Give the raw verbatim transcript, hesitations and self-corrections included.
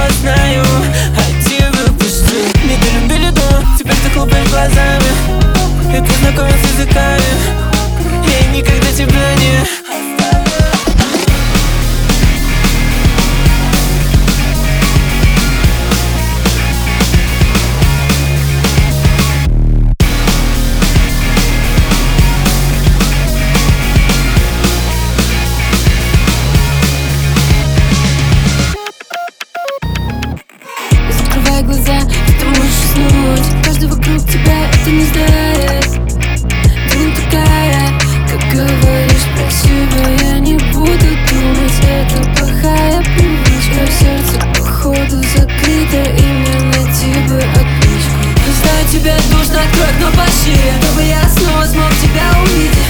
знаю, а тебя пусти. Недолюбили то, теперь ты хлопаешь глазами, и ты знакомился с языками. Я никогда тебя не Закрывай глаза, ты можешь уснуть. Каждый вокруг тебя это не знает. Ты не такая, как говоришь про себя. Я не буду думать, это плохая привычка. Сердце походу закрыто, именно тебе отмычку. Знаю, тебе нужно открыть, но пошире, чтобы я снова смог тебя увидеть.